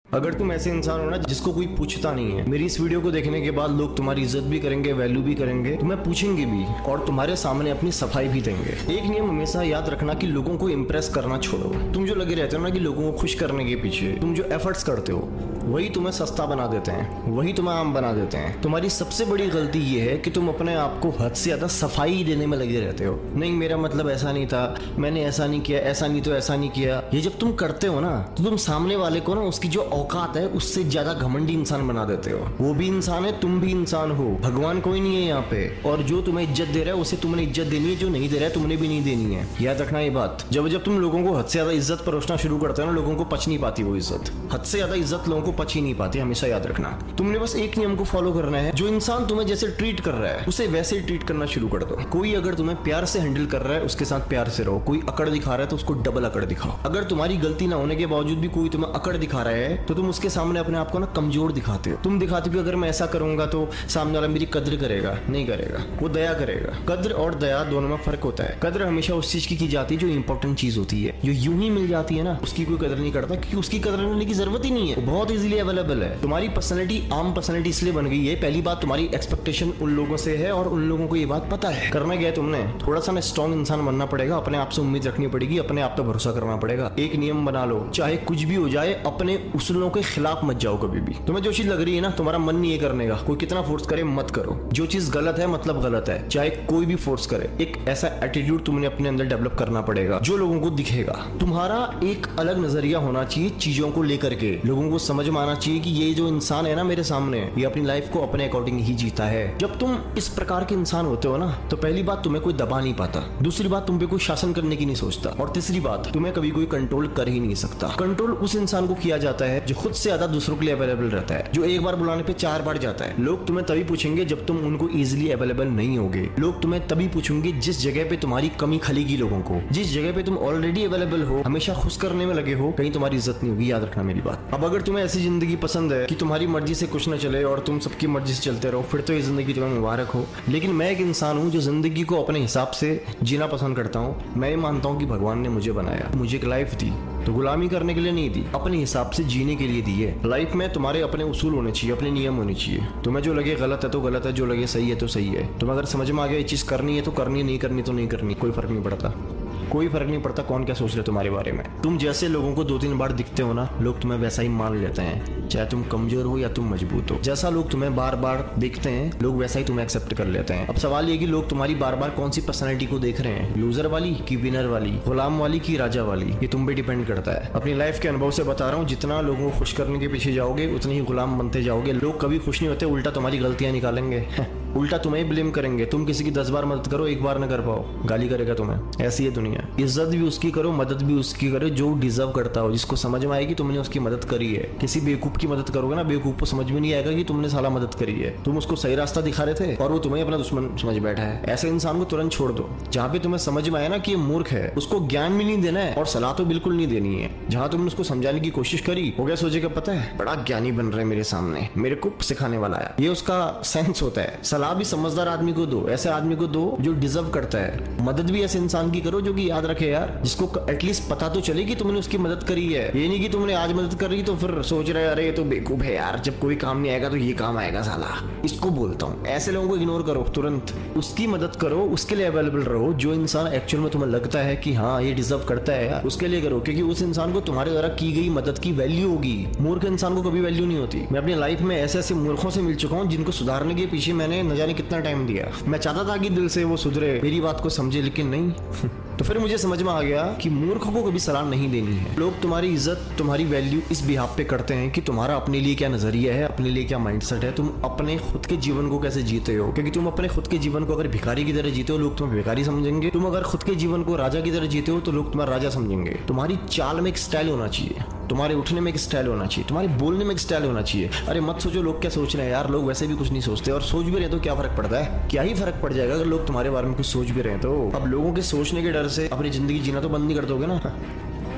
अगर तुम ऐसे इंसान हो ना जिसको कोई पूछता नहीं है, मेरी इस वीडियो को देखने के बाद लोग तुम्हारी इज्जत भी करेंगे, वैल्यू भी करेंगे, तुम्हें पूछेंगे भी और तुम्हारे सामने अपनी सफाई भी देंगे। एक नियम हमेशा याद रखना कि लोगों को इंप्रेस करना छोड़ो। तुम जो लगे रहते हो ना कि लोगों को खुश करने के पीछे, तुम जो एफर्ट्स करते हो वही तुम्हें सस्ता बना देते हैं, वही तुम्हें आम बना देते हैं। तुम्हारी सबसे बड़ी गलती ये है कि तुम अपने आप को हद से ज्यादा सफाई देने में लगे रहते हो। नहीं, मेरा मतलब ऐसा नहीं था, मैंने ऐसा नहीं किया, ऐसा नहीं तो ऐसा नहीं किया। ये जब तुम करते हो ना तो तुम सामने वाले को ना उसकी जो औकात है उससे ज्यादा घमंडी इंसान बना देते हो। वो भी इंसान है, तुम भी इंसान हो, भगवान कोई नहीं है यहाँ पे। और जो तुम्हें इज्जत दे रहा है उसे तुमने इज्जत देनी है, जो नहीं दे रहा है तुमने भी नहीं देनी है। याद रखना ये बात। जब तुम लोगों को हद से ज्यादा इज्जत परोसना शुरू करते हो ना, लोगों को पच नहीं पाती वो इज्जत। हद से ज्यादा इज्जत लोगों को पच ही नहीं पाती, हमेशा याद रखना। तुमने बस एक नियम को फॉलो करना है, जो इंसान तुम्हें जैसे ट्रीट कर रहा है उसे वैसे ही ट्रीट करना शुरू कर दो। कोई अगर तुम्हें प्यार से हैंडल कर रहा है उसके साथ प्यार से रहो। कोई अकड़ दिखा रहा है तो उसको डबल अकड़ दिखाओ। अगर तुम्हारी गलती ना होने के बावजूद भी कोई तुम्हें अकड़ दिखा रहा है तो तुम उसके सामने अपने आप को ना कमजोर दिखाते हो। तुम दिखाते हो कि अगर मैं ऐसा करूंगा तो सामने वाला मेरी कद्र करेगा, नहीं करेगा, वो दया करेगा। कद्र और दया दोनों में फर्क होता है। कद्र हमेशा उस चीज की जाती है जो इंपॉर्टेंट चीज होती है। जो यूं ही मिल जाती है ना उसकी कोई कदर नहीं करता, क्योंकि उसकी कदर करने की जरूरत ही नहीं है, बहुत इजीली अवेलेबल है। तुम्हारी पर्सनैलिटी आम पर्सनैलिटी इसलिए बन गई है, पहली बात तुम्हारी एक्सपेक्टेशन उन लोगों से है और उन लोगों को ये बात पता है। करना क्या है, तुमने थोड़ा सा ना स्ट्रॉन्ग इंसान बनना पड़ेगा, अपने आप से उम्मीद रखनी पड़ेगी, अपने आप पे भरोसा करना पड़ेगा। एक नियम बना लो, चाहे कुछ भी हो जाए अपने उसूलों के खिलाफ मत जाओ कभी भी। तुम्हें जो चीज लग रही है ना, तुम्हारा मन नहीं है करने का, कोई कितना फोर्स करे मत करो। जो चीज गलत है मतलब गलत है, चाहे कोई भी फोर्स करे। एक ऐसा एटीट्यूड तुमने अपने अंदर डेवलप करना पड़ेगा जो लोगों को दिखेगा। तुम्हारा एक अलग नजरिया होना चाहिए चीजों को लेकर के। लोगों को समझ में आना चाहिए कि ये जो इंसान है ना मेरे सामने, ये अपनी लाइफ को अपने अकॉर्डिंग ही जीता है। जब तुम इस प्रकार के इंसान होते हो ना तो पहली बात तुम्हें कोई दबा नहीं पाता, दूसरी बात तुम पे कोई शासन करने की नहीं सोचता, और तीसरी बात तुम्हें कभी कोई कंट्रोल कर ही नहीं सकता। कंट्रोल उस इंसान को किया जाता है जो खुद से ज्यादा दूसरों के लिए अवेलेबल रहता है, जो एक बार बुलाने पे 4 बार जाता है। लोग तुम्हें तभी पूछेंगे जब तुम उनको इजिली अवेलेबल नहीं होगे। लोग तुम्हें तभी पूछेंगे जिस जगह पे तुम्हारी कमी खलेगी लोगों को। जिस जगह पे तुम ऑलरेडी अवेलेबल हो, हमेशा खुश करने में लगे हो, कहीं तुम्हारी इज्जत नहीं होगी। याद रखना मेरी बात। अब अगर तुम्हें ऐसी जिंदगी पसंद है कि तुम्हारी मर्जी से कुछ न चले और तुम सबकी मर्जी से चलते रहो, फिर तो ये जिंदगी तुम्हें मुबारक हो। लेकिन मैं एक इंसान हूँ जो जिंदगी को अपने हिसाब से जीना पसंद करता हूँ। मैं ये मानता हूँ कि भगवान ने मुझे बनाया, मुझे एक लाइफ दी तो गुलामी करने के लिए नहीं दी, अपने हिसाब से जीने के लिए दी है। लाइफ में तुम्हारे अपने उसूल होने चाहिए, अपने नियम होने चाहिए। तुम्हें जो लगे गलत है तो गलत है, जो लगे सही है तो सही है। तुम्हें अगर समझ में आ गया ये चीज करनी है तो करनी, नहीं करनी तो नहीं करनी, कोई फर्क नहीं पड़ता। कोई फर्क नहीं पड़ता कौन क्या सोच रहे तुम्हारे बारे में। तुम जैसे लोगों को 2-3 बार दिखते हो ना, लोग तुम्हें वैसा ही मान लेते हैं, चाहे तुम कमजोर हो या तुम मजबूत हो। जैसा लोग तुम्हें बार बार देखते हैं लोग वैसा ही तुम्हें एक्सेप्ट कर लेते हैं। अब सवाल ये कि लोग तुम्हारी बार बार कौन सी पर्सनैलिटी को देख रहे हैं, लूजर वाली की विनर वाली, गुलाम वाली की राजा वाली, ये तुम पे डिपेंड करता है। अपनी लाइफ के अनुभव से बता रहा हूँ, जितना लोगों को खुश करने के पीछे जाओगे उतने ही गुलाम बनते जाओगे। लोग कभी खुश नहीं होते, उल्टा तुम्हारी गलतियां निकालेंगे, उल्टा तुम्हें ब्लेम करेंगे। तुम किसी की 10 बार मदद करो, 1 बार न कर पाओ, गाली करेगा तुम्हें। ऐसी है दुनिया। इज्जत भी उसकी करो, मदद भी उसकी करो जो डिजर्व करता हो, जिसको समझ में आएगी तुमने उसकी मदद करी है। किसी बेवकूफ की मदद करोगे ना, बेवकूफ को समझ में नहीं आएगा कि तुमने साला मदद करी है। तुम उसको सही रास्ता दिखा रहे थे और वो तुम्हें अपना दुश्मन समझ बैठा है। ऐसे इंसान को तुरंत छोड़ दो। जहाँ पे तुम्हें समझ में आया ना कि ये मूर्ख है, उसको ज्ञान भी नहीं देना है और सलाह तो बिल्कुल नहीं देनी है। जहाँ तुमने उसको समझाने की कोशिश करी, हो गया सोचेगा पता है बड़ा ज्ञानी बन रहा है मेरे सामने, मेरे को सिखाने वाला है। ये उसका सेंस होता है। सलाह भी समझदार आदमी को दो, ऐसे आदमी को दो जो डिजर्व करता है। मदद भी ऐसे इंसान की करो जो कि याद रखे यार, जिसको एटलीस्ट पता तो चले कि तुमने उसकी मदद करी है। ये नहीं कि तुमने आज मदद करी तो फिर सोच रहे अरे ये तो बेवकूफ है यार, जब कोई काम नहीं आएगा तो ये काम आएगा साला। इसको बोलता हूँ, ऐसे लोगों को इग्नोर करो तुरंत। उसकी मदद करो, उसके लिए अवेलेबल रहो। जो इंसान एक्चुअल में तुम्हें लगता है कि हाँ ये डिजर्व करता है यार, उसके लिए करो, क्योंकि उस इंसान को तुम्हारे द्वारा की गई मदद की वैल्यू होगी। मूर्ख इंसान को कभी वैल्यू नहीं होती। मैं अपनी लाइफ में ऐसे ऐसे मूर्खों से मिल चुका हूँ जिनको सुधारने के पीछे मैंने न जाने कितना टाइम दिया। मैं चाहता था कि दिल से वो सुधरे, मेरी बात को समझे, लेकिन नहीं। तो फिर मुझे समझ में आ गया कि मूर्ख को कभी सलाह नहीं देनी है। लोग तुम्हारी इज्जत, तुम्हारी वैल्यू इस बिहाफ पे करते हैं कि तुम्हारा अपने लिए क्या नजरिया है, अपने लिए क्या माइंडसेट है, तुम अपने खुद के जीवन को कैसे जीते हो। क्योंकि तुम अपने खुद के जीवन को अगर भिखारी की तरह जीते हो, लोग तुम्हें भिखारी समझेंगे। तुम अगर खुद के जीवन को राजा की तरह जीते हो तो लोग तुम्हारा राजा समझेंगे। तुम्हारी चाल में एक स्टाइल होना चाहिए, तुम्हारे उठने में एक स्टाइल होना चाहिए, तुम्हारे बोलने में एक स्टाइल होना चाहिए। अरे मत सोचो लोग क्या सोच रहे हैं यार, लोग वैसे भी कुछ नहीं सोचते, और सोच भी रहे तो क्या फर्क पड़ता है, क्या ही फर्क पड़ जाएगा अगर लोग तुम्हारे बारे में कुछ सोच भी रहे तो। अब लोगों के सोचने के डर से अपनी जिंदगी जीना तो बंद नहीं कर दोगे ना।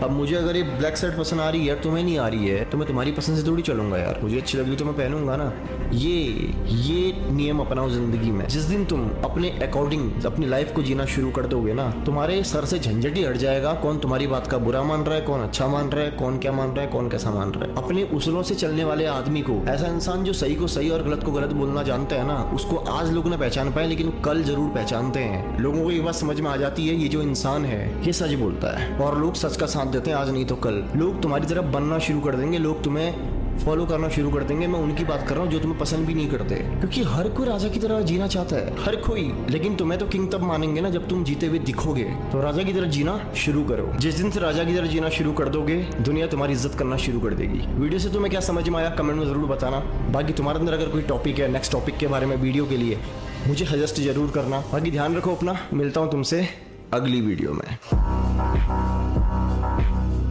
अब मुझे अगर ये ब्लैक शर्ट पसंद आ रही है, तुम्हें नहीं आ रही है, तो मैं तुम्हारी पसंद से थोड़ी चलूंगा यार। मुझे अच्छी लगी तो मैं पहनूंगा ना। ये नियम अपनाओ जिंदगी में। जिस दिन तुम अपने अकॉर्डिंग अपनी लाइफ को जीना शुरू कर दोगे ना, तुम्हारे सर से झंझट ही हट जाएगा। कौन तुम्हारी बात का बुरा मान रहा है, कौन अच्छा मान रहा है, कौन क्या मान रहा है, कौन कैसा मान रहा है। अपने उसूलों से चलने वाले आदमी को, ऐसा इंसान जो सही को सही और गलत को गलत बोलना जानता है ना, उसको आज लोग ना पहचान पाए, लेकिन कल जरूर पहचानते हैं। लोगों को ये बात समझ में आ जाती है, ये जो इंसान है ये सच बोलता है, और लोग सच का साथ देते हैं। आज नहीं तो कल लोग तुम्हारी तरफ बनना शुरू कर देंगे, लोग तुम्हें फॉलो करना शुरू कर देंगे। मैं उनकी बात कर रहा हूँ जो तुम्हें पसंद भी नहीं करते, क्योंकि हर कोई राजा की तरह जीना चाहता है, हर कोई। लेकिन तुम्हें तो किंग तब मानेंगे ना जब तुम जीते हुए दिखोगे। तो राजा की तरह जीना शुरू करो। जिस दिन से राजा की तरह जीना शुरू कर दोगे, दुनिया तुम्हारी इज्जत करना शुरू कर देगी। वीडियो से तुम्हें क्या समझ में आया कमेंट में जरूर बताना। बाकी तुम्हारे अंदर अगर कोई टॉपिक है, नेक्स्ट टॉपिक के बारे में वीडियो के लिए, मुझे सजेस्ट जरूर करना। बाकी ध्यान रखो अपना, मिलता हूँ तुमसे अगली वीडियो में।